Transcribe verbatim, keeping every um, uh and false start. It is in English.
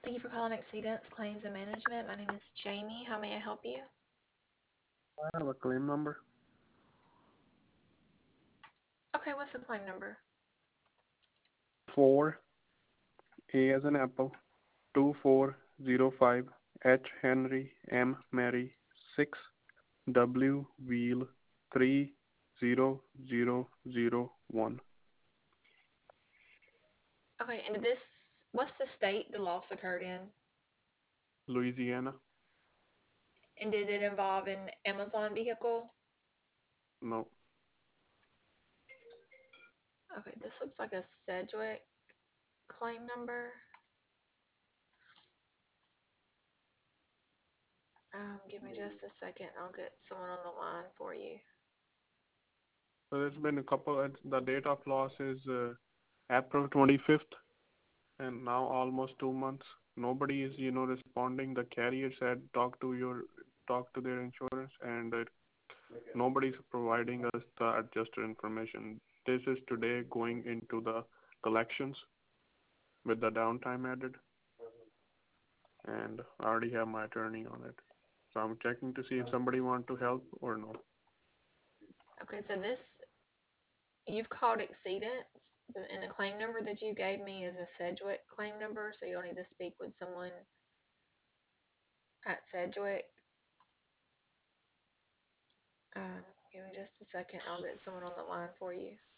Thank you for calling Exceedance Claims and Management. My name is Jamie. How may I help you? I have a claim number. Okay, what's the claim number? Four A as an apple, two four zero five H Henry M Mary six W wheel three zero zero zero one. Okay, and this, what's the state the loss occurred in? Louisiana. And did it involve an Amazon vehicle? No. Okay, this looks like a Sedgwick claim number. Um, give me just a second. I'll get someone on the line for you. So there's been a couple. The date of loss is uh, April twenty-fifth, and now almost two months. Nobody is, you know, responding. The carrier said talk to your talk to their insurance, and uh, nobody's providing us the adjuster information. This is today going into the collections with the downtime added, and I already have my attorney on it. So I'm checking to see if somebody want to help or no. Okay, so this, you've called Exceedance, and the claim number that you gave me is a Sedgwick claim number, so you'll need to speak with someone at Sedgwick. Um, give me just a second. I'll get someone on the line for you.